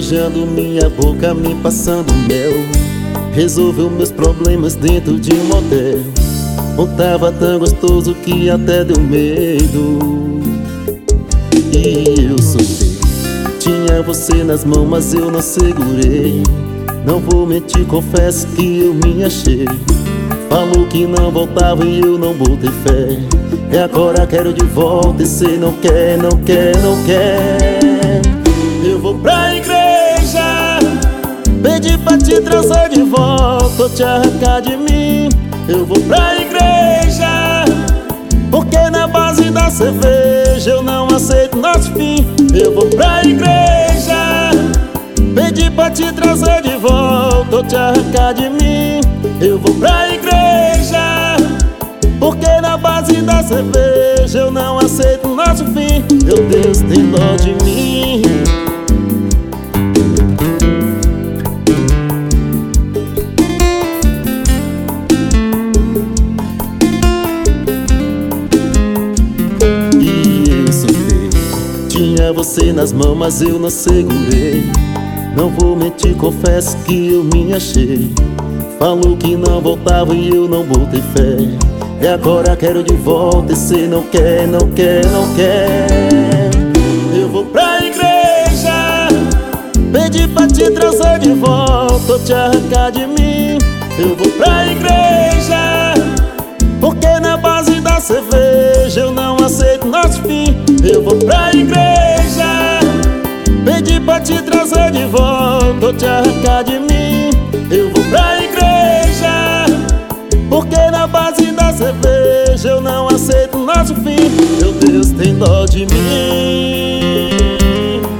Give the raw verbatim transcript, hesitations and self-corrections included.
beijando minha boca, me passando mel. Resolveu meus problemas dentro de um motel. Montava tão gostoso que até deu medo. E eu soltei, tinha você nas mãos, mas eu não segurei. Não vou mentir, confesso que eu me achei. Falou que não voltava e eu não botei fé. E agora quero de volta e cê não quer, não quer, não quer. Eu vou pra igreja pedir pra te trazer de volta ou te arrancar de mim. Eu vou pra igreja porque na base da cerveja eu não aceito nosso fim. Eu vou pra igreja pedir pra te trazer de volta ou te arrancar de mim. Eu vou pra igreja porque na base da cerveja eu não aceito nosso fim. Meu Deus, tem dó de mim. E eu soltei, tinha você nas mãos, mas eu não segurei. Não vou mentir, confesso que eu me achei. Falou que não voltava e eu não botei fé. E agora quero de volta e cê não quer, não quer, não quer. Eu vou pra igreja pedir pra te trazer de volta ou te arrancar de mim. Eu vou pra igreja porque na base da cerveja eu não aceito nosso fim. Eu vou pra igreja pedir pra te trazer de volta ou te arrancar de mim. Eu vou pra igreja porque na base da cerveja eu não aceito nosso fim. Meu Deus, tem dó de mim.